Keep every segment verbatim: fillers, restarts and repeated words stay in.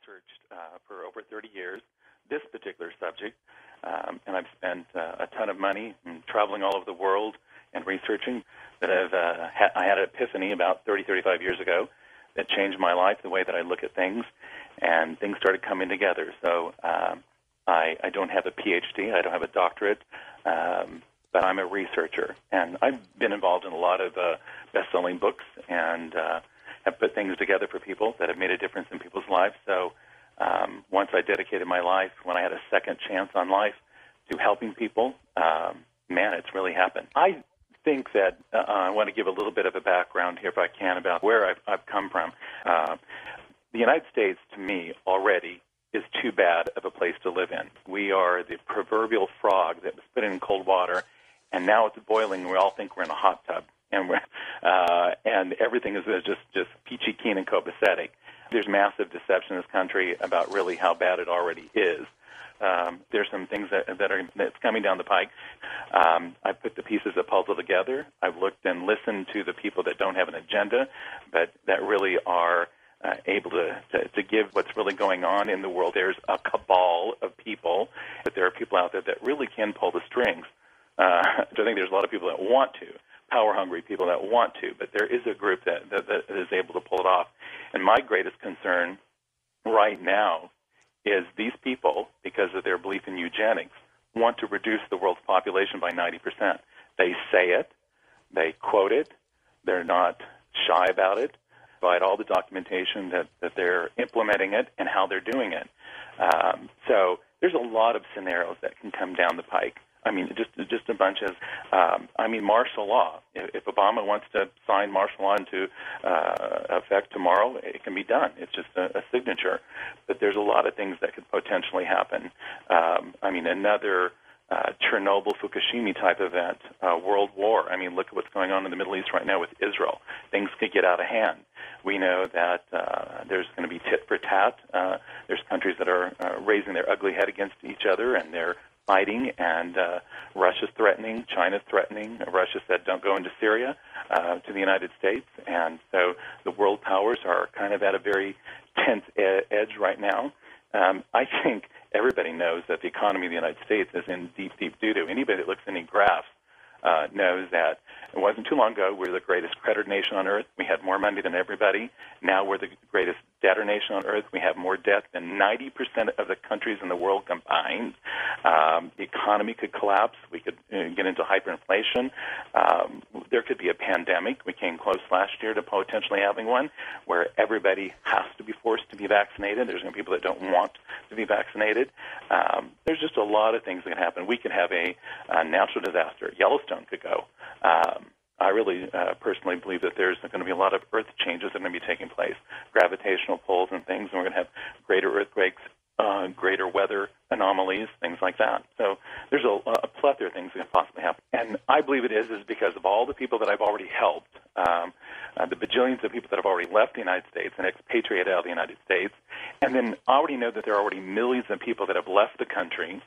researched uh, for over thirty years this particular subject, um, and I've spent uh, a ton of money traveling all over the world and researching. That I've uh, ha- I had an epiphany about thirty, thirty-five years ago that changed my life, the way that I look at things, and things started coming together. So um, I, I don't have a P H D, I don't have a doctorate, um, but I'm a researcher, and I've been involved in a lot of uh, best-selling books and uh, have put things together for people that have made a difference in people's lives. So um, once I dedicated my life, when I had a second chance on life to helping people, um, man, it's really happened. I think that uh, I want to give a little bit of a background here, if I can, about where I've, I've come from. Uh, the United States, to me, already is too bad of a place to live in. We are the proverbial frog that was put in cold water, and now it's boiling, and we all think we're in a hot tub, and we're, uh, and everything is just, just peachy keen and copacetic. There's massive deception in this country about really how bad it already is. Um, there's some things that, that are that's coming down the pike. Um, I've put the pieces of the puzzle together. I've looked and listened to the people that don't have an agenda, but that really are uh, able to, to, to give what's really going on in the world. There's a cabal of people, but there are people out there that really can pull the strings. Uh, so I think there's a lot of people that want to, power-hungry people that want to, but there is a group that, that, that is able to pull it off. And my greatest concern right now is these people, because of their belief in eugenics, want to reduce the world's population by ninety percent. They say it, they quote it, they're not shy about it, provide all the documentation that, that they're implementing it and how they're doing it. Um, so there's a lot of scenarios that can come down the pike. I mean, just just a bunch of, um, I mean, martial law. If, if Obama wants to sign martial law into uh, effect tomorrow, it can be done. It's just a, a signature. But there's a lot of things that could potentially happen. Um, I mean, another uh, Chernobyl, Fukushima type event, uh, world war. I mean, look at what's going on in the Middle East right now with Israel. Things could get out of hand. We know that uh, there's going to be tit for tat. Uh, there's countries that are uh, raising their ugly head against each other, and they're fighting, and uh, Russia's threatening, China's threatening. Russia said, don't go into Syria uh, to the United States. And so the world powers are kind of at a very tense e- edge right now. Um, I think everybody knows that the economy of the United States is in deep, deep doo-doo. Anybody that looks at any graphs uh, knows that it wasn't too long ago we were the greatest creditor nation on earth. We had more money than everybody. Now we're the greatest debtor nation on earth. We have more debt than ninety percent of the countries in the world combined. Um, the economy could collapse. We could uh, get into hyperinflation. Um, there could be a pandemic. We came close last year to potentially having one where everybody has to be forced to be vaccinated. There's going to be people that don't want to be vaccinated. Um, there's just a lot of things that can happen. We could have a, a natural disaster. Yellowstone could go. Um, I really uh, personally believe that there's going to be a lot of earth changes that are going to be taking place, gravitational pulls and things, and we're going to have greater earthquakes, uh, greater weather anomalies, things like that. So there's a, a plethora of things that can possibly happen. And I believe it is is because of all the people that I've already helped, um, uh, the bajillions of people that have already left the United States and expatriated out of the United States, and then I already know that there are already millions of people that have left the country,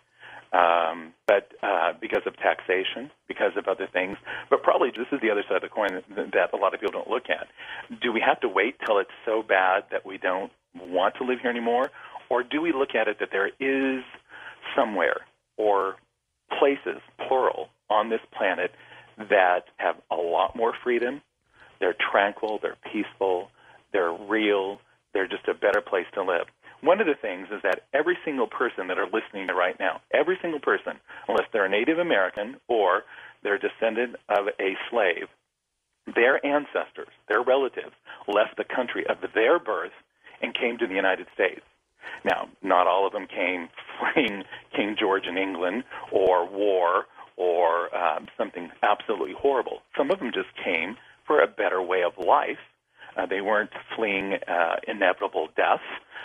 Um, but uh, because of taxation, because of other things. But probably this is the other side of the coin that, that a lot of people don't look at. Do we have to wait till it's so bad that we don't want to live here anymore? Or do we look at it that there is somewhere or places, plural, on this planet that have a lot more freedom, they're tranquil, they're peaceful, they're real, they're just a better place to live? One of the things is that every single person that are listening to right now, every single person, unless they're a Native American or they're a descendant of a slave, their ancestors, their relatives, left the country of their birth and came to the United States. Now, not all of them came fleeing King George in England or war or um, something absolutely horrible. Some of them just came for a better way of life. Uh, they weren't fleeing uh, inevitable death.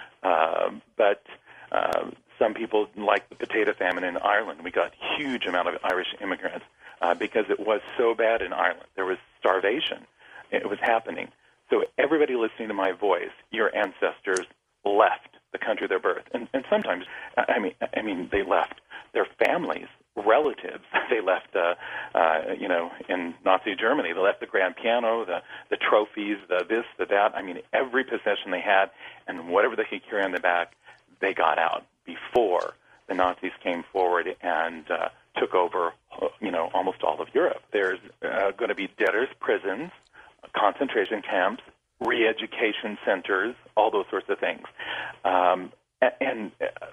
Uh, but uh, some people, like the potato famine in Ireland, we got a huge amount of Irish immigrants uh, because it was so bad in Ireland. There was starvation. It was happening. So everybody listening to my voice, your ancestors left the country of their birth. And, and sometimes, I mean, I mean, they left their families relatives. They left, uh, uh, you know, in Nazi Germany, they left the grand piano, the, the trophies, the this, the that. I mean, every possession they had and whatever they could carry on the back, they got out before the Nazis came forward and uh, took over, you know, almost all of Europe. There's uh, going to be debtors' prisons, concentration camps, re-education centers, all those sorts of things. Um, and uh,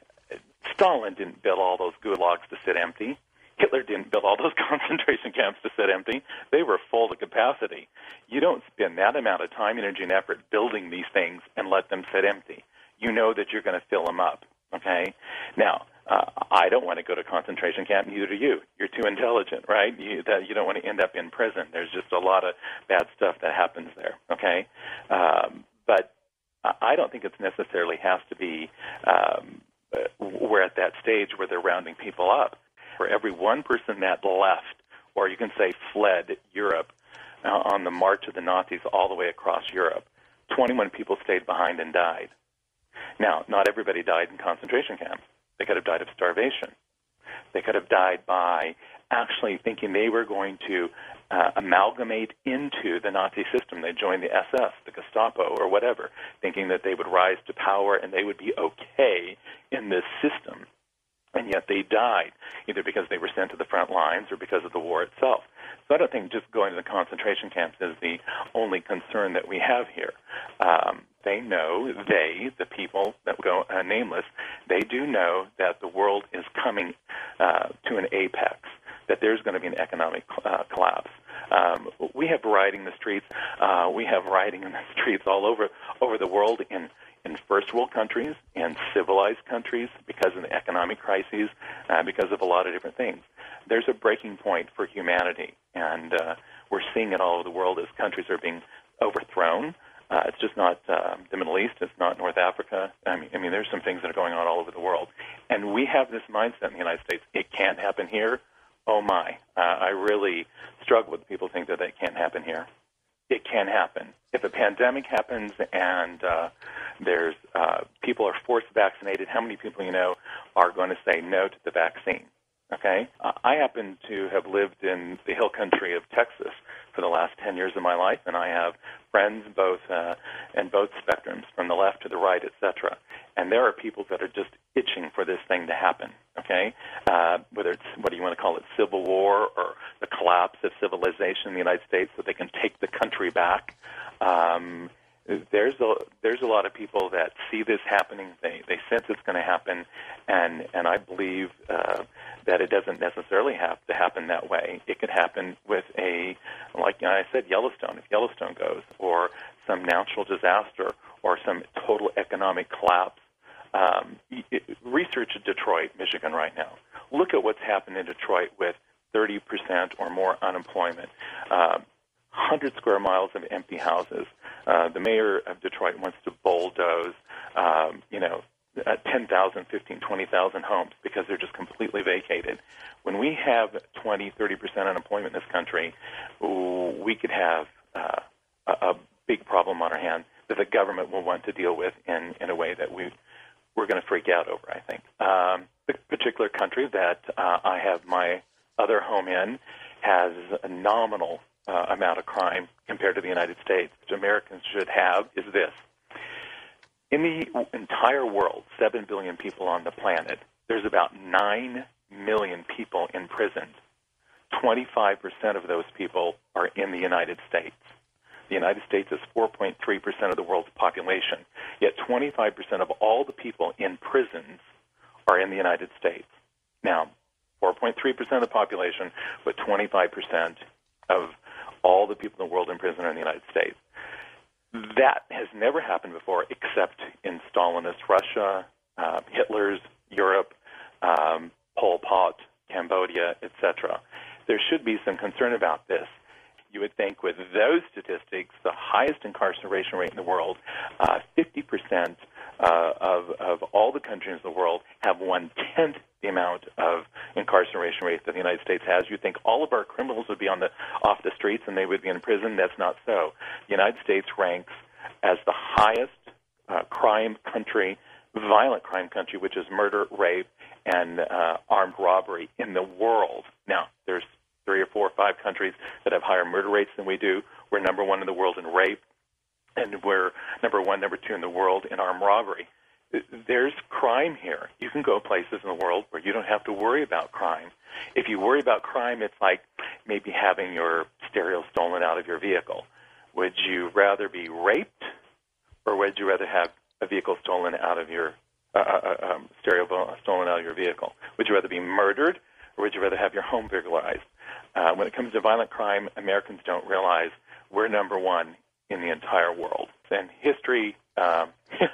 Stalin didn't build all those gulags to sit empty. Hitler didn't build all those concentration camps to sit empty. They were full to capacity. You don't spend that amount of time, energy, and effort building these things and let them sit empty. You know that you're going to fill them up, okay? Now, uh, I don't want to go to concentration camp, neither do you. You're too intelligent, right? You, that, you don't want to end up in prison. There's just a lot of bad stuff that happens there, okay? Um, but I don't think it necessarily has to be um, we're at that stage where they're rounding people up. For every one person that left, or you can say fled Europe uh, on the march of the Nazis all the way across Europe, twenty-one people stayed behind and died. Now, not everybody died in concentration camps. They could have died of starvation. They could have died by actually thinking they were going to uh, amalgamate into the Nazi system. They joined the S S, the Gestapo, or whatever, thinking that they would rise to power and they would be okay in this system. And yet they died, either because they were sent to the front lines or because of the war itself. So I don't think just going to the concentration camps is the only concern that we have here. Um, they know, they, the people that go uh, nameless, they do know that the world is coming uh, to an apex, that there's going to be an economic uh, collapse. Um, we have rioting in the streets. Uh, we have rioting in the streets all over over the world in in first world countries, in civilized countries, because of the economic crises, uh, because of a lot of different things. There's a breaking point for humanity, and uh, we're seeing it all over the world as countries are being overthrown. Uh, it's just not uh, the Middle East. It's not North Africa. I mean, I mean, there's some things that are going on all over the world. And we have this mindset in the United States. It can't happen here. Oh, my. Uh, I really struggle with people think that that can't happen here. It can happen. If a pandemic happens and uh, there's uh, people are forced vaccinated, how many people you know are going to say no to the vaccine? Okay? Uh, I happen to have lived in the hill country of Texas for the last ten years of my life, and I have friends both uh, in both spectrums, from the left to the right, et cetera. And there are people that are just itching for this thing to happen, okay? Uh, whether it's, what do you want to call it, civil war or the collapse of civilization in the United States so they can take the country back. Um, there's a there's a lot of people that see this happening. They they sense it's going to happen, and and I believe uh, that it doesn't necessarily have to happen that way. It could happen with a, like I said, Yellowstone. If Yellowstone goes, or some natural disaster, or some total economic collapse. Um, it, research Detroit, Michigan right now. Look at what's happened in Detroit with thirty percent or more unemployment. Uh, one hundred square miles of empty houses. Uh, the mayor of Detroit wants to bulldoze, um, you know, uh, ten thousand, fifteen, twenty thousand homes because they're just completely vacated. When we have twenty, thirty percent unemployment in this country, we could have uh, a, a big problem on our hands that the government will want to deal with in, in a way that we, we're going to freak out over, I think. Um, the particular country that uh, I have my other home in has a nominal Uh, amount of crime compared to the United States, which Americans should have, is this. In the entire world, seven billion people on the planet, there's about nine million people in prison. twenty-five percent of those people are in the United States. The United States is four point three percent of the world's population, yet twenty-five percent of all the people in prisons are in the United States. Now, four point three percent of the population, but twenty-five percent of all the people in the world in prison are in the United States. That has never happened before except in Stalinist Russia, uh, Hitler's Europe, um, Pol Pot, Cambodia, et cetera. There should be some concern about this. You would think with those statistics, the highest incarceration rate in the world, uh, fifty percent uh, of, of all the countries in the world have one-tenth the amount of incarceration rate that the United States has. You'd think all of our criminals would be on the off the streets and they would be in prison. That's not so. The United States ranks as the highest uh, crime country violent crime country, which is murder, rape, and uh, armed robbery in the world. Now, there's three or four or five countries that have higher murder rates than we do. We're number one in the world in rape, and we're number one, number two in the world in armed robbery. There's crime here. You can go places in the world where you don't have to worry about crime. If you worry about crime, it's like maybe having your stereo stolen out of your vehicle. Would you rather be raped, or would you rather have a vehicle stolen out of your uh, uh, um, stereo stolen out of your vehicle? Would you rather be murdered, or would you rather have your home burglarized? Uh, when it comes to violent crime, Americans don't realize we're number one in the entire world. And history, um,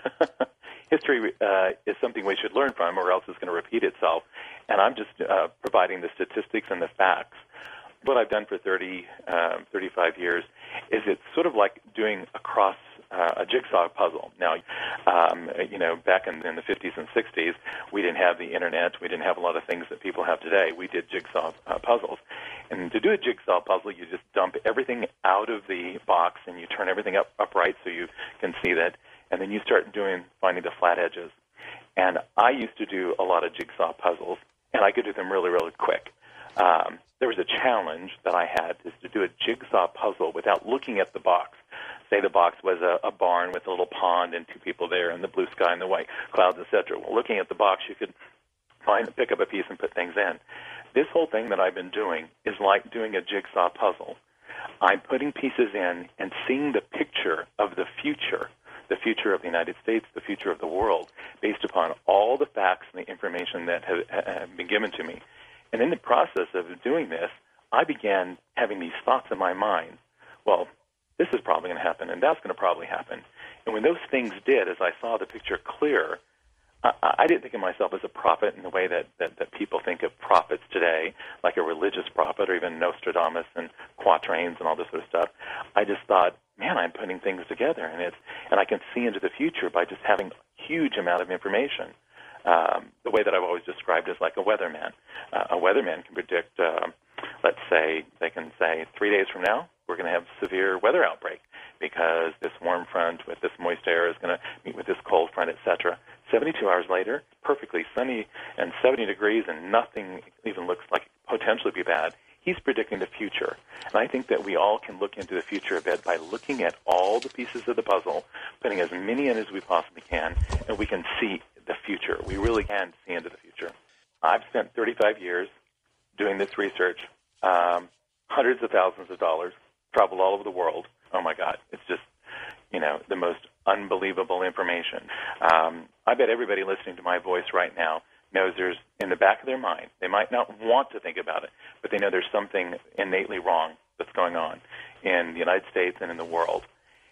history uh, is something we should learn from, or else it's going to repeat itself. And I'm just uh, providing the statistics and the facts. What I've done for thirty, um, thirty-five years is it's sort of like doing a cross uh, a jigsaw puzzle. Now, um, you know, back in, in the fifties and sixties, we didn't have the internet. We didn't have a lot of things that people have today. We did jigsaw uh, puzzles. And to do a jigsaw puzzle, you just dump everything out of the box and you turn everything up upright so you can see that. And then you start doing finding the flat edges. And I used to do a lot of jigsaw puzzles, and I could do them really, really quick. Um, there was a challenge that I had, is to do a jigsaw puzzle without looking at the box. Say the box was a, a barn with a little pond and two people there and the blue sky and the white clouds, et cetera. Well, looking at the box, you could find, pick up a piece and put things in. This whole thing that I've been doing is like doing a jigsaw puzzle. I'm putting pieces in and seeing the picture of the future, the future of the United States, the future of the world, based upon all the facts and the information that have, have been given to me. And in the process of doing this, I began having these thoughts in my mind. Well, this is probably going to happen, and that's going to probably happen. And when those things did, as I saw the picture clear, I, I didn't think of myself as a prophet in the way that, that, that people think of prophets today, like a religious prophet or even Nostradamus and quatrains and all this sort of stuff. I just thought, man, I'm putting things together, and it's and I can see into the future by just having a huge amount of information. Um, the way that I've always described is like a weatherman. Uh, a weatherman can predict, uh, let's say, they can say three days from now, we're going to have severe weather outbreak because this warm front with this moist air is going to meet with this cold front, et cetera. seventy-two hours later, perfectly sunny and seventy degrees and nothing even looks like it could potentially be bad. He's predicting the future. And I think that we all can look into the future a bit by looking at all the pieces of the puzzle, putting as many in as we possibly can, and we can see the future. We really can see into the future. I've spent thirty-five years doing this research, um, hundreds of thousands of dollars, traveled all over the world. Oh, my God. It's just, you know, the most unbelievable information. Um, I bet everybody listening to my voice right now knows there's, in the back of their mind, they might not want to think about it, but they know there's something innately wrong that's going on in the United States and in the world.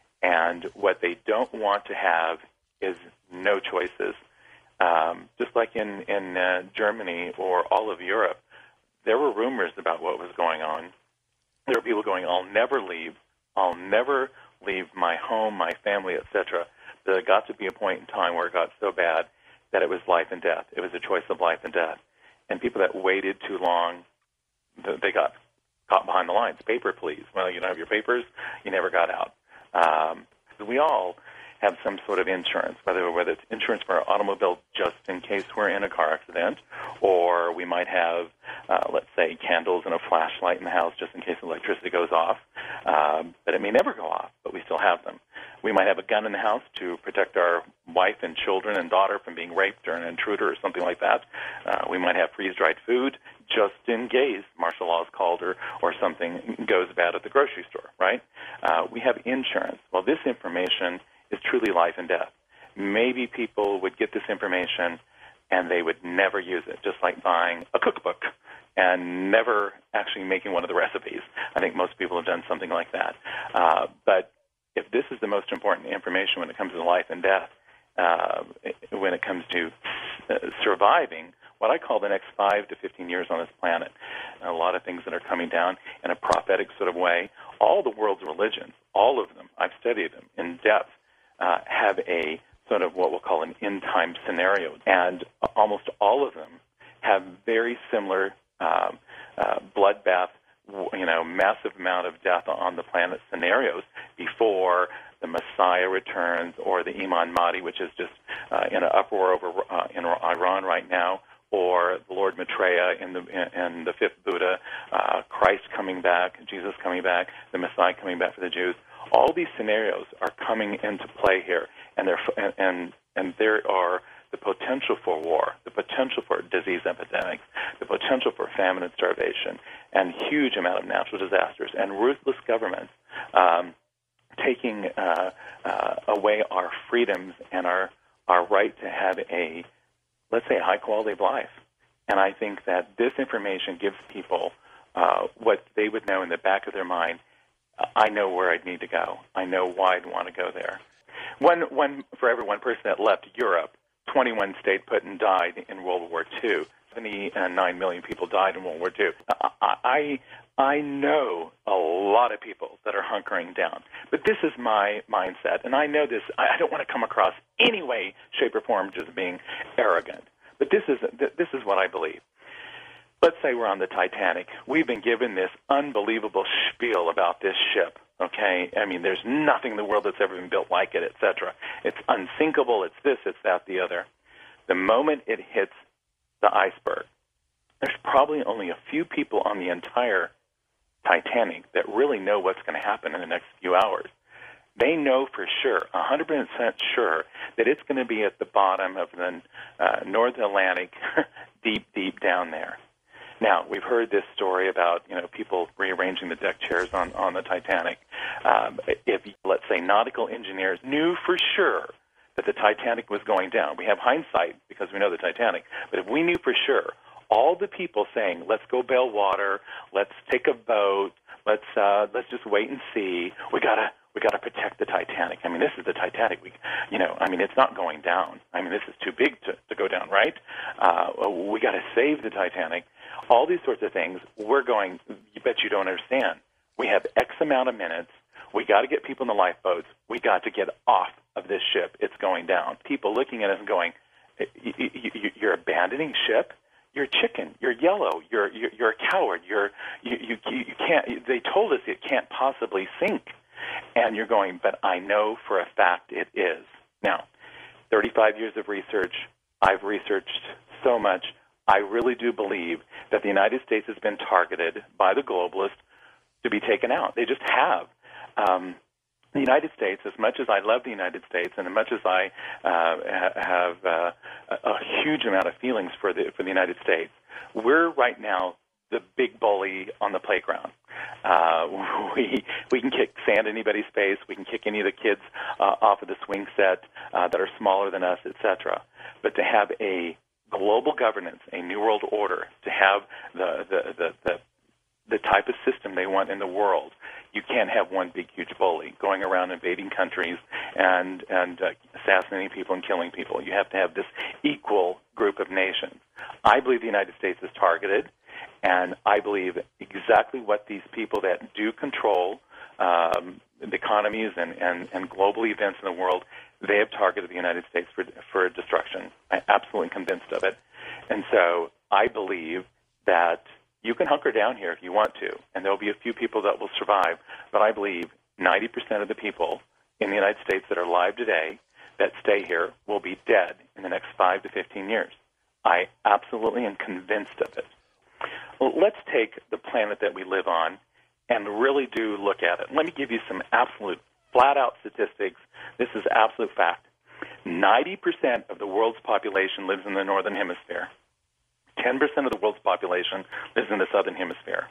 And what they don't want to have is no choices. Um, just like in, in uh, Germany or all of Europe, there were rumors about what was going on. There were people going, I'll never leave. I'll never leave my home, my family, et cetera. But it got to be a point in time where it got so bad that it was life and death. It was a choice of life and death. And people that waited too long, they got caught behind the lines. Paper, please. Well, you don't have your papers, you never got out. Um, we all have some sort of insurance, whether whether it's insurance for our automobile just in case we're in a car accident, or we might have, uh, let's say, candles and a flashlight in the house just in case electricity goes off. Um, but it may never go off, but we still have them. We might have a gun in the house to protect our wife and children and daughter from being raped or an intruder or something like that. Uh, we might have freeze-dried food just in case martial law is called or, or something goes bad at the grocery store, right? Uh, we have insurance. Well, this information is truly life and death. Maybe people would get this information and they would never use it, just like buying a cookbook and never actually making one of the recipes. I think most people have done something like that. Uh, but if this is the most important information when it comes to life and death, uh, when it comes to uh, surviving what I call the next five to fifteen years on this planet, a lot of things that are coming down in a prophetic sort of way, all the world's religions, all of them, I've studied them in depth, uh, have a sort of what we'll call an end-time scenario. And almost all of them have very similar um, uh, bloodbath, you know, massive amount of death on the planet scenarios before the Messiah returns, or the Imam Mahdi, which is just uh, in an uproar over uh, in Iran right now, or the Lord Maitreya in the in the fifth Buddha, uh, Christ coming back, Jesus coming back, the Messiah coming back for the Jews. All these scenarios are coming into play here, and there and and there are the potential for war, the potential for disease epidemics, the potential for famine and starvation, and huge amount of natural disasters, and ruthless governments um, taking uh, uh, away our freedoms and our our right to have a, let's say, a high quality of life. And I think that this information gives people uh, what they would know in the back of their mind. I know where I'd need to go. I know why I'd want to go there. One, one for every one person that left Europe, twenty-one stayed put and died in World War Two. seventy-nine million people died in World War Two. I, I, I know a lot of people that are hunkering down. But this is my mindset, and I know this. I don't want to come across any way, shape, or form just being arrogant. But this is, this is what I believe. Let's say we're on the Titanic. We've been given this unbelievable spiel about this ship, okay? I mean, there's nothing in the world that's ever been built like it, et cetera. It's unsinkable, it's this, it's that, the other. The moment it hits the iceberg, there's probably only a few people on the entire Titanic that really know what's going to happen in the next few hours. They know for sure, one hundred percent sure, that it's going to be at the bottom of the uh, North Atlantic, deep, deep down there. Now, we've heard this story about, you know, people rearranging the deck chairs on, on the Titanic. Um, if, let's say, nautical engineers knew for sure that the Titanic was going down, we have hindsight because we know the Titanic, but if we knew for sure, all the people saying, let's go bail water, let's take a boat, let's uh, let's just wait and see, we gotta we gotta protect the Titanic. I mean, this is the Titanic. We, you know, I mean, it's not going down. I mean, this is too big to, to go down, right? Uh, we gotta save the Titanic. All these sorts of things, we're going, you bet you don't understand. We have X amount of minutes. We got to get people in the lifeboats. We got to get off of this ship. It's going down. People looking at us and going, you're abandoning ship? You're chicken. You're yellow. You're you're, you're a coward. You're you, you you can't. They told us it can't possibly sink, and you're going. But I know for a fact it is. Now, thirty-five years of research. I've researched so much. I really do believe that the United States has been targeted by the globalists to be taken out. They just have. Um, the United States, as much as I love the United States and as much as I uh, have uh, a huge amount of feelings for the for the United States, we're right now the big bully on the playground. Uh, we we can kick sand in anybody's face. We can kick any of the kids uh, off of the swing set uh, that are smaller than us, et cetera. But to have a global governance, a new world order, to have the the, the, the the type of system they want in the world, you can't have one big, huge bully going around invading countries and and uh, assassinating people and killing people. You have to have this equal group of nations. I believe the United States is targeted, and I believe exactly what these people that do control um, the economies and, and, and global events in the world, they have targeted the United States for for destruction. I'm absolutely convinced of it. And so I believe that you can hunker down here if you want to, and there will be a few people that will survive. But I believe ninety percent of the people in the United States that are alive today that stay here will be dead in the next five to fifteen years. I absolutely am convinced of it. Well, let's take the planet that we live on and really do look at it. Let me give you some absolute flat-out statistics. This is absolute fact. ninety percent of the world's population lives in the northern hemisphere. ten percent of the world's population lives in the southern hemisphere.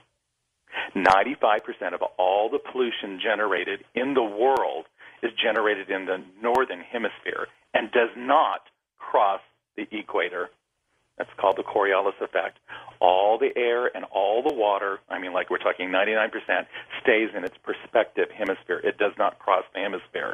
ninety-five percent of all the pollution generated in the world is generated in the northern hemisphere and does not cross the equator. That's called the Coriolis effect. All the air and all the water, I mean, like we're talking ninety-nine percent, stays in its perspective hemisphere. It does not cross the hemisphere.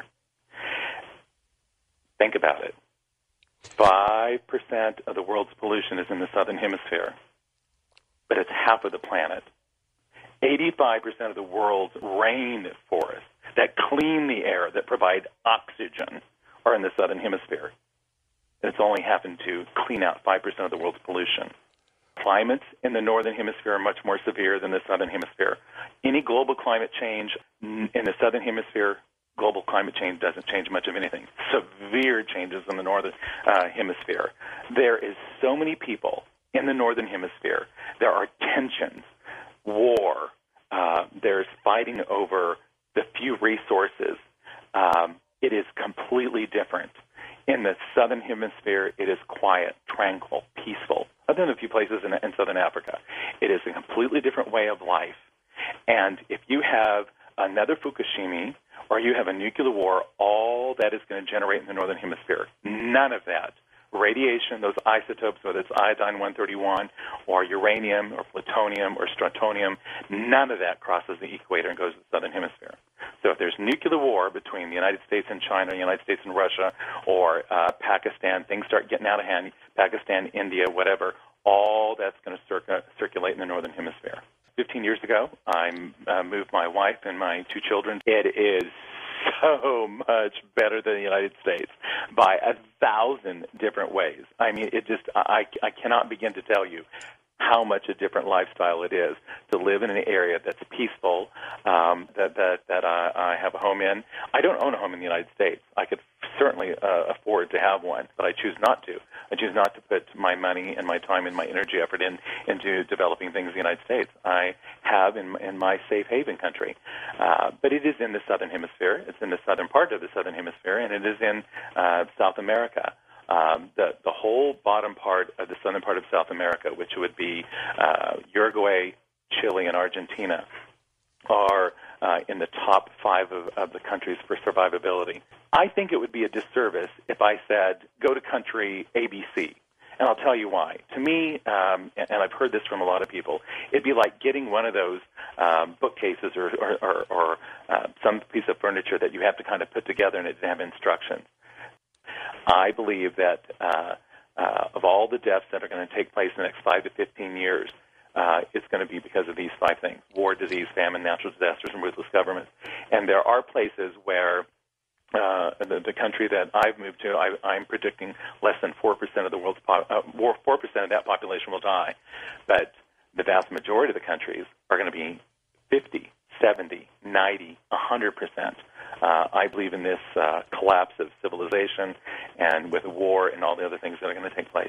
Think about it. five percent of the world's pollution is in the southern hemisphere, but it's half of the planet. eighty-five percent of the world's rain forests that clean the air, that provide oxygen, are in the southern hemisphere. It's only happened to clean out five percent of the world's pollution. Climates in the northern hemisphere are much more severe than the southern hemisphere. Any global climate change in the southern hemisphere global climate change doesn't change much of anything. Severe changes in the northern uh, hemisphere. There is so many people in the northern hemisphere. There are tensions, war. Uh, there's fighting over the few resources. Um, it is completely different. In the southern hemisphere, it is quiet, tranquil, peaceful. Other than a few places in, in southern Africa, it is a completely different way of life. And if you have another Fukushima or you have a nuclear war, all that is going to generate in the northern hemisphere, none of that, radiation, those isotopes, whether it's iodine one thirty-one or uranium or plutonium or strontium, none of that crosses the equator and goes to the southern hemisphere. So if there's nuclear war between the United States and China, the United States and Russia, or uh, Pakistan, things start getting out of hand, Pakistan, India, whatever, all that's going to circ- circulate in the northern hemisphere. Fifteen years ago, I uh, moved my wife and my two children. It is so much better than the United States by a thousand different ways. I mean, it just, I, I cannot begin to tell you how much a different lifestyle it is to live in an area that's peaceful, um, that that, that I, I have a home in. I don't own a home in the United States. I could certainly uh, afford to have one, but I choose not to. I choose not to put my money and my time and my energy effort in into developing things in the United States. I have in, in my safe haven country, uh, but it is in the southern hemisphere. It's in the southern part of the southern hemisphere, and it is in uh, South America. Um, the, the whole bottom part of the southern part of South America, which would be uh, Uruguay, Chile, and Argentina, are uh, in the top five of, of the countries for survivability. I think it would be a disservice if I said, go to country A B C. And I'll tell you why. To me, um, and I've heard this from a lot of people, it'd be like getting one of those um, bookcases or, or, or, or uh, some piece of furniture that you have to kind of put together and it have instructions. I believe that uh, uh, of all the deaths that are going to take place in the next five to fifteen years, uh, it's going to be because of these five things: war, disease, famine, natural disasters, and ruthless governments. And there are places where uh, the, the country that I've moved to, I, I'm predicting less than four percent of the world's po- uh, four percent of that population will die. But the vast majority of the countries are going to be fifty, seventy, ninety, one hundred percent. Uh, I believe in this uh, collapse of civilization and with war and all the other things that are going to take place.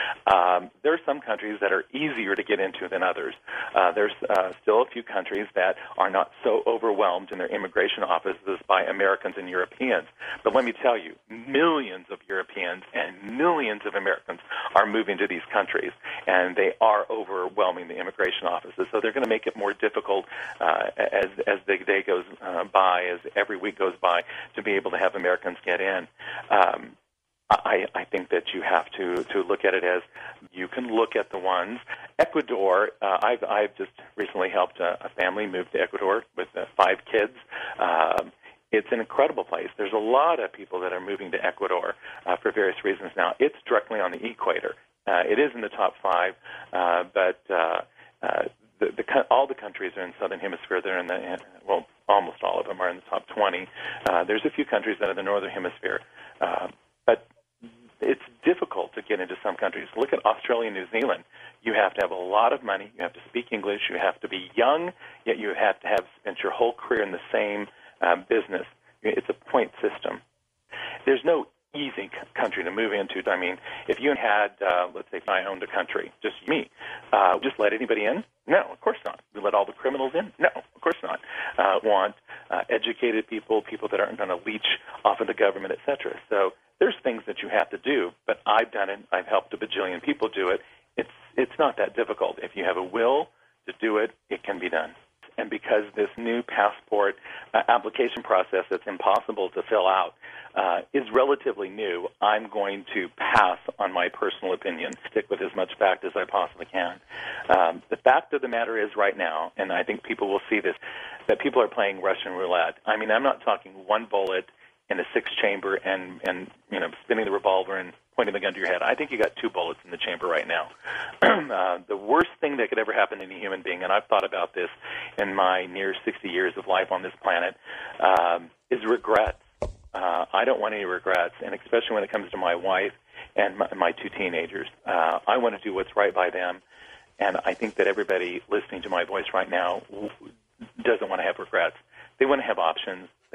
Um, there are some countries that are easier to get into than others. Uh, there's uh, still a few countries that are not so overwhelmed in their immigration offices by Americans and Europeans. But let me tell you, millions of Europeans and millions of Americans are moving to these countries, and they are overwhelming the immigration offices. So they're going to make it more difficult uh, as, as the day goes uh, by, as every week goes by, to be able to have Americans get in. Um, I, I think that you have to, to look at it as you can look at the ones. Ecuador, uh, I've, I've just recently helped a, a family move to Ecuador with uh, five kids. Um, it's an incredible place. There's a lot of people that are moving to Ecuador uh, for various reasons now. It's directly on the equator. Uh, it is in the top five, uh, but uh, uh, the, the, all the countries are in the southern hemisphere. They're in the, well, almost all of them are in the top twenty. Uh, there's a few countries that are in the northern hemisphere. Uh, but it's difficult to get into some countries. Look at Australia and New Zealand. You have to have a lot of money. You have to speak English. You have to be young, yet you have to have spent your whole career in the same uh, business. It's a point system. There's no easy country to move into. I mean, if you had, uh, let's say, if I owned a country, just me, uh, just let anybody in? No, of course not. We let all the criminals in? No, of course not. Uh, want uh, educated people, people that aren't going to leech off of the government, et cetera. So there's things that you have to do, but I've done it. I've helped a bajillion people do it. It's it's not that difficult. If you have a will to do it, it can be done. And because this new passport uh, application process that's impossible to fill out uh, is relatively new, I'm going to pass on my personal opinion, stick with as much fact as I possibly can. Um, the fact of the matter is right now, and I think people will see this, that people are playing Russian roulette. I mean, I'm not talking one bullet in a six-chamber and, and, you know, spinning the revolver and pointing the gun to your head. I think you got two bullets in the chamber right now. uh, the worst thing that could ever happen to any human being, and I've thought about this in my near sixty years of life on this planet, um, is regrets. Uh, I don't want any regrets, and especially when it comes to my wife and my, my two teenagers. Uh, I want to do what's right by them, and I think that everybody listening to my voice right now doesn't want to have regrets. They want to have options. They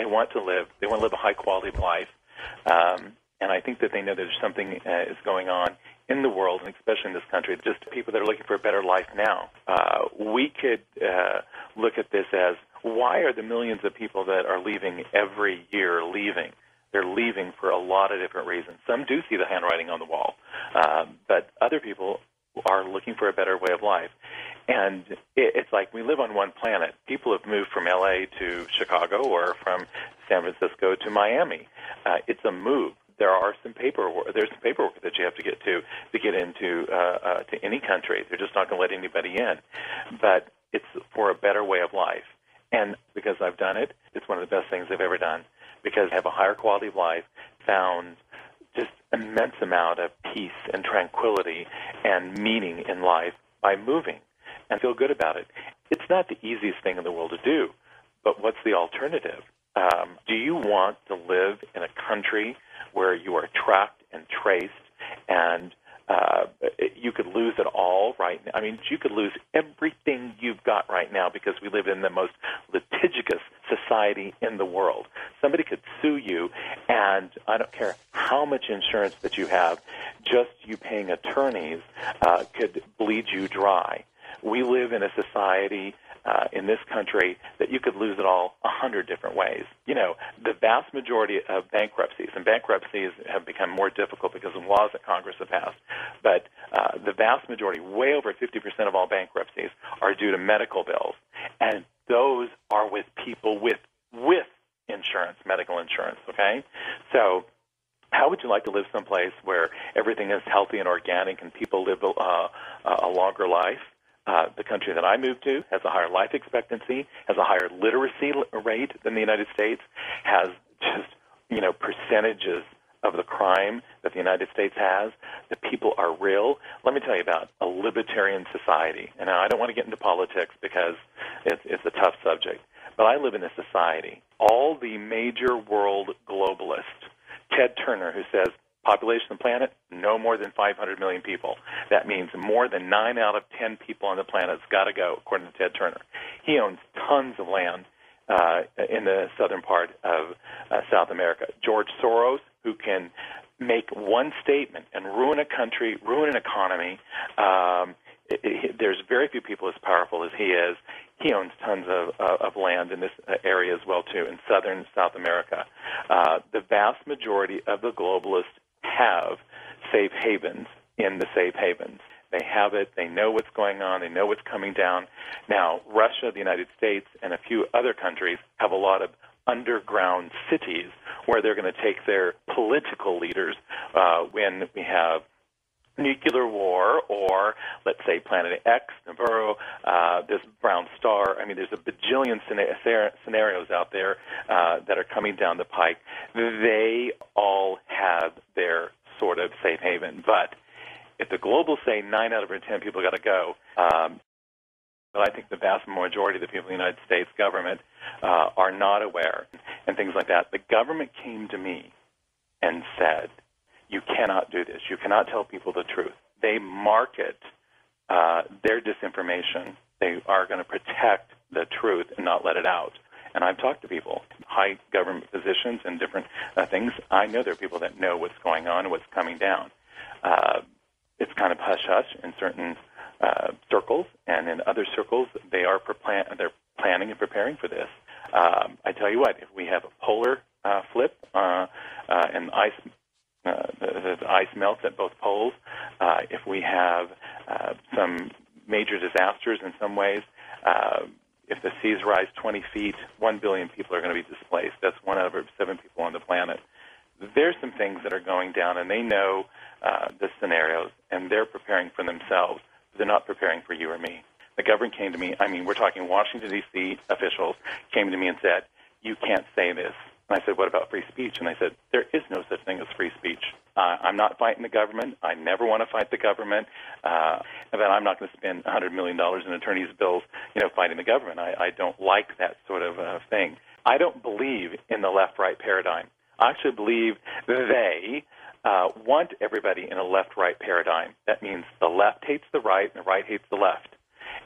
want to live. They want to live a high quality of life. Um, and I think that they know there's something uh, is going on in the world, and especially in this country, just people that are looking for a better life now. Uh, we could uh, look at this as, why are the millions of people that are leaving every year leaving? They're leaving for a lot of different reasons. Some do see the handwriting on the wall, uh, but other people are looking for a better way of life. And it, it's like we live on one planet. People have moved from L A to Chicago or from San Francisco to Miami. Uh, it's a move. There are some paperwork. There's some paperwork that you have to get to to get into uh, uh, to any country. They're just not going to let anybody in. But it's for a better way of life. And because I've done it, it's one of the best things I've ever done. Because I have a higher quality of life, found just immense amount of peace and tranquility and meaning in life by moving, and feel good about it. It's not the easiest thing in the world to do, but what's the alternative? Um, do you want to live in a country where you are tracked and traced, and uh, you could lose it all right now? I mean, you could lose everything you've got right now because we live in the most litigious society in the world. Somebody could sue you, and I don't care how much insurance that you have, just you paying attorneys uh, could bleed you dry. We live in a society uh, in this country that you could lose it all a hundred different ways. You know, the vast majority of bankruptcies, and bankruptcies have become more difficult because of laws that Congress have passed, but uh, the vast majority, way over fifty percent of all bankruptcies, are due to medical bills, and those are with people with with insurance, medical insurance, okay? So how would you like to live someplace where everything is healthy and organic and people live uh, a longer life? Uh, the country that I moved to has a higher life expectancy, has a higher literacy rate than the United States, has just, you know, percentages of the crime that the United States has. The people are real. Let me tell you about a libertarian society. And I don't want to get into politics because it's, it's a tough subject, but I live in a society. All the major world globalists, Ted Turner, who says, population of the planet, no more than five hundred million people. That means more than nine out of ten people on the planet has got to go, according to Ted Turner. He owns tons of land uh, in the southern part of uh, South America. George Soros, who can make one statement and ruin a country, ruin an economy. Um, it, it, there's very few people as powerful as he is. He owns tons of, uh, of land in this area as well, too, in southern South America. Uh, the vast majority of the globalists have safe havens in the safe havens. They have it. They know what's going on. They know what's coming down. Now, Russia, the United States, and a few other countries have a lot of underground cities where they're going to take their political leaders uh, when we have nuclear war, or let's say Planet X, Nibiru, uh, this brown star. I mean, there's a bajillion scenarios out there uh, that are coming down the pike. They all have their sort of safe haven. But if the globals say nine out of every ten people got to go, um, but I think the vast majority of the people in the United States government uh, are not aware and things like that. The government came to me and said, you cannot do this. You cannot tell people the truth. They market uh, their disinformation. They are going to protect the truth and not let it out. And I've talked to people, high government positions and different uh, things. I know there are people that know what's going on and what's coming down. Uh, it's kind of hush-hush in certain uh, circles, and in other circles, they are pre- they're planning and preparing for this. Um, I tell you what, if we have a polar uh, flip uh, uh, and ice Uh, the, the ice melts at both poles, uh, if we have uh, some major disasters in some ways, uh, if the seas rise twenty feet, one billion people are going to be displaced. That's one out of every seven people on the planet. There's some things that are going down, and they know uh, the scenarios, and they're preparing for themselves. They're not preparing for you or me. The government came to me, I mean, we're talking Washington, D C officials came to me and said, you can't say this. And I said, what about free speech? And I said, there is no such thing as free speech. Uh, I'm not fighting the government. I never want to fight the government. Uh, but I'm not going to spend one hundred million dollars in attorney's bills, you know, fighting the government. I, I don't like that sort of uh, thing. I don't believe in the left-right paradigm. I actually believe they uh, want everybody in a left-right paradigm. That means the left hates the right and the right hates the left.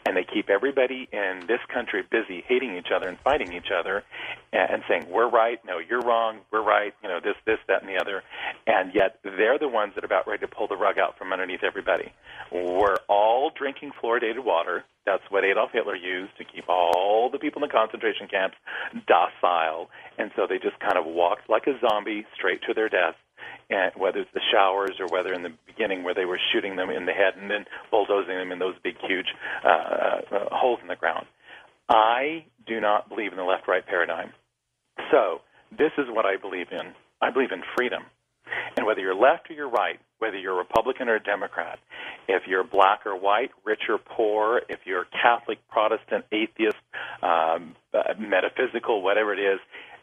and they keep everybody in this country busy hating each other and fighting each other and, and saying, we're right, no, you're wrong, we're right, you know, this, this, that, and the other. And yet they're the ones that are about ready to pull the rug out from underneath everybody. We're all drinking fluoridated water. That's what Adolf Hitler used to keep all the people in the concentration camps docile. And so they just kind of walked like a zombie straight to their death. And whether it's the showers or whether in the beginning where they were shooting them in the head and then bulldozing them in those big, huge uh, uh, holes in the ground. I do not believe in the left-right paradigm. So this is what I believe in. I believe in freedom. And whether you're left or you're right, whether you're a Republican or a Democrat, if you're black or white, rich or poor, if you're Catholic, Protestant, atheist, um, uh, metaphysical, whatever it is,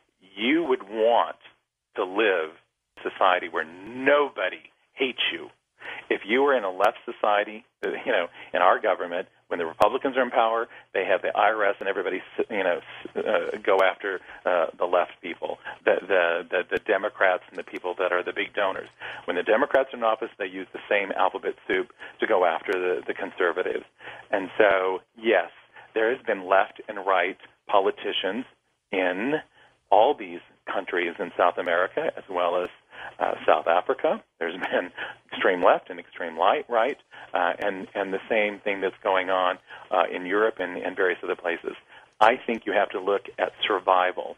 you would want to live society where nobody hates you. If you were in a left society, you know, in our government, when the Republicans are in power, they have the I R S and everybody, you know, uh, go after uh, the left people, the, the the the Democrats and the people that are the big donors. When the Democrats are in office, they use the same alphabet soup to go after the, the conservatives. And so, yes, there has been left and right politicians in all these countries in South America as well as uh, South Africa. There's been extreme left and extreme light, right, uh, and, and the same thing that's going on uh, in Europe and, and various other places. I think you have to look at survival.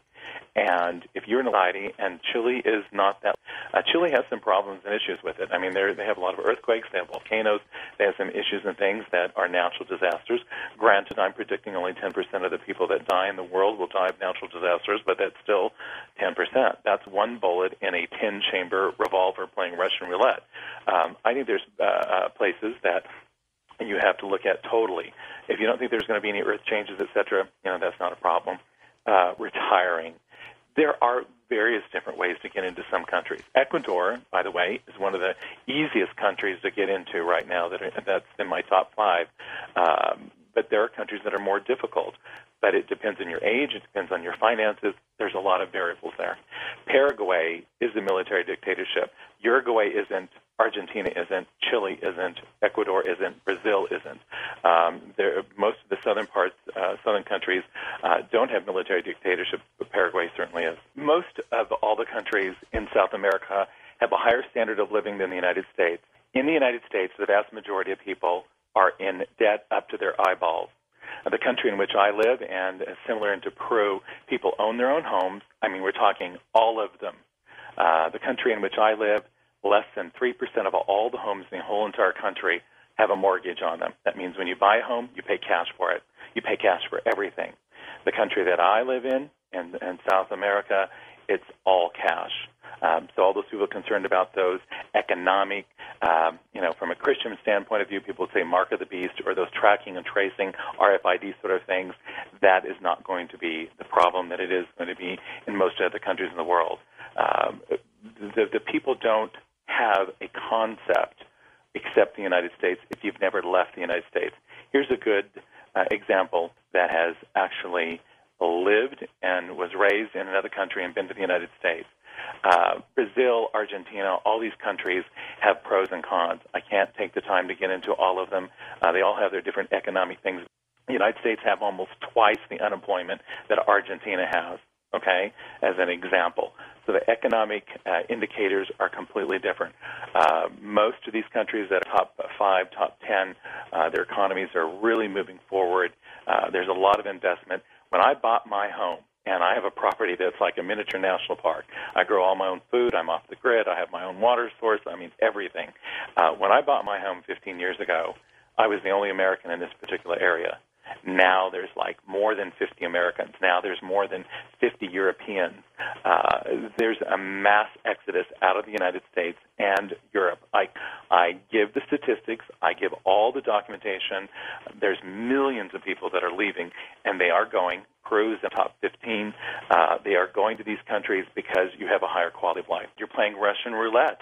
And if you're in a society, and Chile is not that, uh, Chile has some problems and issues with it. I mean, they have a lot of earthquakes, they have volcanoes, they have some issues and things that are natural disasters. Granted, I'm predicting only ten percent of the people that die in the world will die of natural disasters, but that's still ten percent. That's one bullet in a ten-chamber revolver playing Russian roulette. Um, I think there's uh, uh, places that you have to look at totally. If you don't think there's going to be any earth changes, et cetera, you know, that's not a problem. Uh, retiring. There are various different ways to get into some countries. Ecuador, by the way, is one of the easiest countries to get into right now. That are, that's in my top five. Um, but there are countries that are more difficult. But it depends on your age. It depends on your finances. There's a lot of variables there. Paraguay is a military dictatorship. Uruguay isn't. Argentina isn't, Chile isn't, Ecuador isn't, Brazil isn't. Um, there, most of the southern parts, uh, southern countries, uh, don't have military dictatorships, but Paraguay certainly is. Most of all the countries in South America have a higher standard of living than the United States. In the United States, the vast majority of people are in debt up to their eyeballs. Uh, the country in which I live, and uh, similar into Peru, people own their own homes. I mean, we're talking all of them. Uh, the country in which I live, less than three percent of all the homes in the whole entire country have a mortgage on them. That means when you buy a home, you pay cash for it. You pay cash for everything. The country that I live in, in, in South America, it's all cash. Um, so all those people concerned about those economic, um, you know, from a Christian standpoint of view, people would say mark of the beast or those tracking and tracing, R F I D sort of things, that is not going to be the problem that it is going to be in most other countries in the world. Um, the, the people don't have a concept except the United States if you've never left the United States. Here's a good uh, example that has actually lived and was raised in another country and been to the United States. Uh, Brazil, Argentina, all these countries have pros and cons. I can't take the time to get into all of them. Uh, they all have their different economic things. The United States have almost twice the unemployment that Argentina has, okay, as an example. So the economic uh, indicators are completely different. Uh, most of these countries that are top five, top ten, uh, their economies are really moving forward. Uh, there's a lot of investment. When I bought my home, and I have a property that's like a miniature national park. I grow all my own food. I'm off the grid. I have my own water source. I mean, everything. Uh, when I bought my home fifteen years ago, I was the only American in this particular area. Now there's like more than fifty Americans. Now there's more than fifty Europeans. Uh, there's a mass exodus out of the United States and Europe. I, I give the statistics. I give all the documentation. There's millions of people that are leaving, and they are going. Peru is in the top fifteen. Uh, they are going to these countries because you have a higher quality of life. You're playing Russian roulette.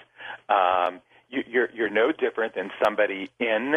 Um, you, you're, you're no different than somebody in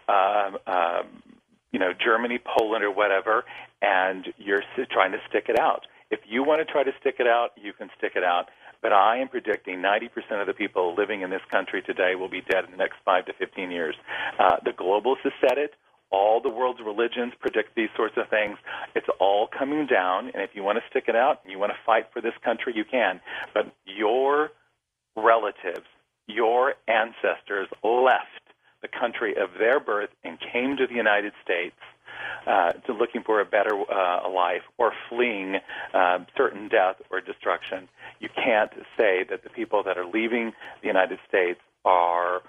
um, um, you know, Germany, Poland, or whatever, and you're trying to stick it out. If you want to try to stick it out, you can stick it out. But I am predicting ninety percent of the people living in this country today will be dead in the next five to fifteen years. Uh, the globalists have said it. All the world's religions predict these sorts of things. It's all coming down, and if you want to stick it out and you want to fight for this country, you can. But your relatives, your ancestors left the country of their birth and came to the United States uh, to looking for a better uh, life or fleeing uh, certain death or destruction. You can't say that the people that are leaving the United States are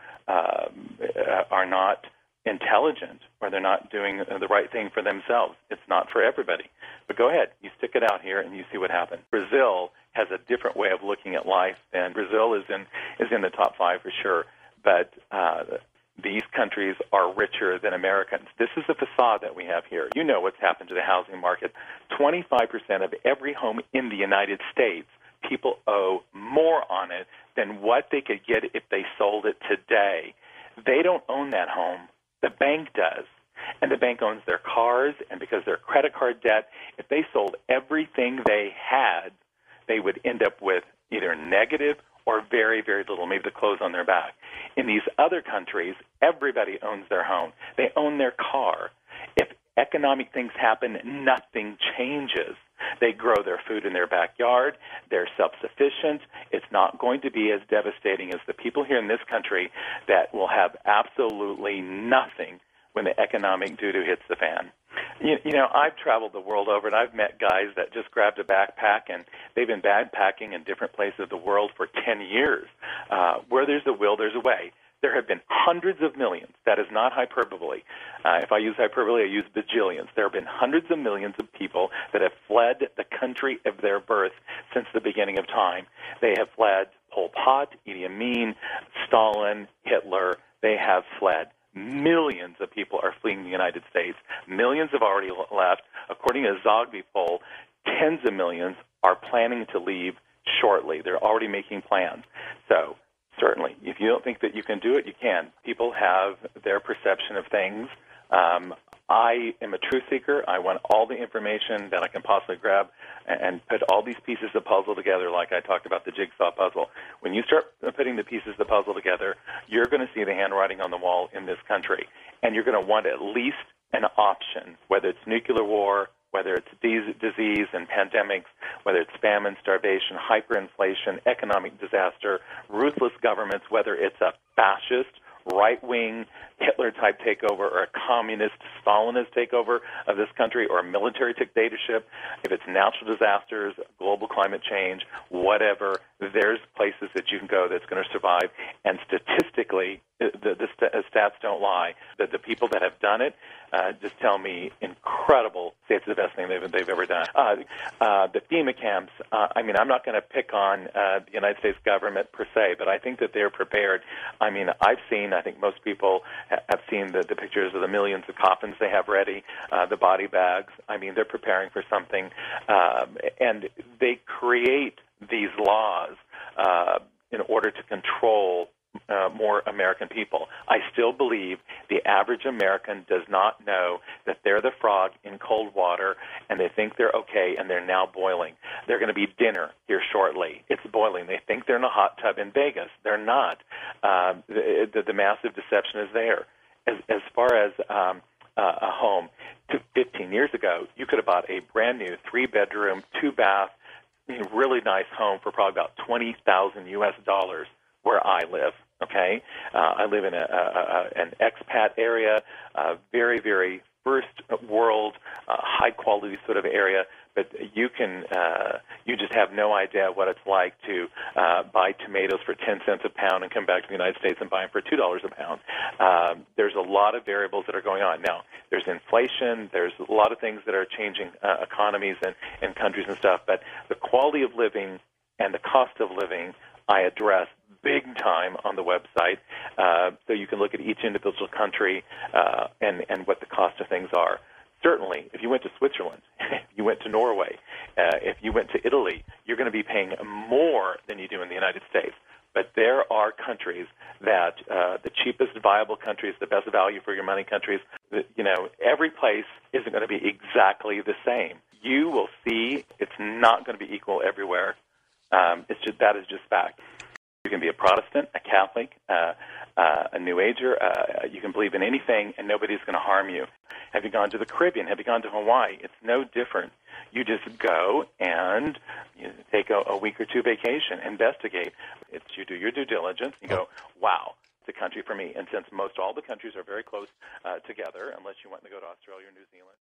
um, are not intelligent or they're not doing the right thing for themselves. It's not for everybody. But go ahead, you stick it out here and you see what happens. Brazil has a different way of looking at life, and Brazil is in is in the top five for sure. But uh, these countries are richer than Americans. This is the facade that we have here. You know what's happened to the housing market. twenty-five percent of every home in the United States, people owe more on it than what they could get if they sold it today. They don't own that home. The bank does. And the bank owns their cars, and because their credit card debt, if they sold everything they had, they would end up with either negative or very, very little, maybe the clothes on their back. In these other countries, everybody owns their home. They own their car. If economic things happen, nothing changes. They grow their food in their backyard. They're self-sufficient. It's not going to be as devastating as the people here in this country that will have absolutely nothing when the economic doo-doo hits the fan. You, you know, I've traveled the world over, and I've met guys that just grabbed a backpack, and they've been backpacking in different places of the world for ten years. Uh, where there's a will, there's a way. There have been hundreds of millions. That is not hyperbole. Uh, if I use hyperbole, I use bajillions. There have been hundreds of millions of people that have fled the country of their birth since the beginning of time. They have fled Pol Pot, Idi Amin, Stalin, Hitler. They have fled. Millions of people are fleeing the United States. Millions have already left. According to a Zogby poll, tens of millions are planning to leave shortly. They're already making plans. So certainly, if you don't think that you can do it, you can. People have their perception of things. Um, I am a truth seeker. I want all the information that I can possibly grab and, and put all these pieces of puzzle together, like I talked about the jigsaw puzzle. When you start putting the pieces of the puzzle together, you're going to see the handwriting on the wall in this country, and you're going to want at least an option, whether it's nuclear war, whether it's disease and pandemics, whether it's famine, starvation, hyperinflation, economic disaster, ruthless governments, whether it's a fascist, right-wing Hitler-type takeover or a communist Stalinist takeover of this country or a military dictatorship, if it's natural disasters, global climate change, whatever, there's places that you can go that's going to survive. And statistically, the, the st- stats don't lie. That the people that have done it uh, just tell me incredible, say it's the best thing they've, they've ever done. Uh, uh, the FEMA camps, uh, I mean, I'm not going to pick on uh, the United States government per se, but I think that they're prepared. I mean, I've seen, I think most people ha- have seen the, the pictures of the millions of coffins they have ready, uh, the body bags. I mean, they're preparing for something. Um, and they create these laws uh, in order to control Uh, more American people. I still believe the average American does not know that they're the frog in cold water and they think they're okay and they're now boiling. They're going to be dinner here shortly. It's boiling. They think they're in a hot tub in Vegas. They're not. Um, the, the, the massive deception is there. As, as far as um, uh, a home, fifteen years ago, you could have bought a brand new three-bedroom, two-bath, really nice home for probably about twenty thousand U S dollars where I live. Okay, uh, I live in a, a, a, an expat area, a very, very first world, uh, high quality sort of area. But you can, uh, you just have no idea what it's like to uh, buy tomatoes for ten cents a pound and come back to the United States and buy them for two dollars a pound. Um, there's a lot of variables that are going on. Now, there's inflation. There's a lot of things that are changing uh, economies and, and countries and stuff. But the quality of living and the cost of living I address big time on the website, uh, so you can look at each individual country uh, and, and what the cost of things are. Certainly, if you went to Switzerland, if you went to Norway, uh, if you went to Italy, you're going to be paying more than you do in the United States. But there are countries that uh, the cheapest viable countries, the best value for your money countries, that, you know, every place isn't going to be exactly the same. You will see it's not going to be equal everywhere. Um, it's just, that is just fact. You can be a Protestant, a Catholic, uh, uh, a New Ager. Uh, you can believe in anything, and nobody's going to harm you. Have you gone to the Caribbean? Have you gone to Hawaii? It's no different. You just go and you take a, a week or two vacation, investigate. It's, you do your due diligence. You go, wow, it's a country for me. And since most all the countries are very close uh, together, unless you want to go to Australia or New Zealand.